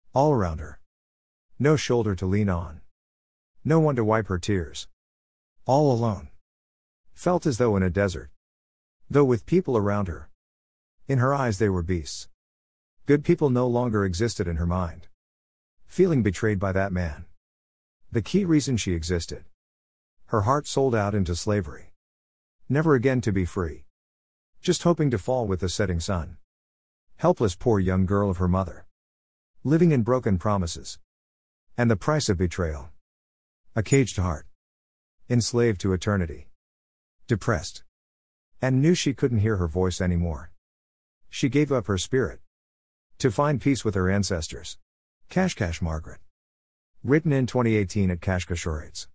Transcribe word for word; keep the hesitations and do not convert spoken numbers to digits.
All around her. No shoulder to lean on. No one to wipe her tears. All alone. Felt as though in a desert. Though with people around her. In her eyes they were beasts. Good people no longer existed in her mind. Feeling betrayed by that man. The key reason she existed. Her heart sold out into slavery. Never again to be free. Just hoping to fall with the setting sun. Helpless poor young girl of her mother. Living in broken promises. And the price of betrayal. A caged heart. Enslaved to eternity. Depressed. And knew she couldn't hear her voice anymore. She gave up her spirit. To find peace with her ancestors. Kashkash Margaret. Written in twenty eighteen at Kashkashorites.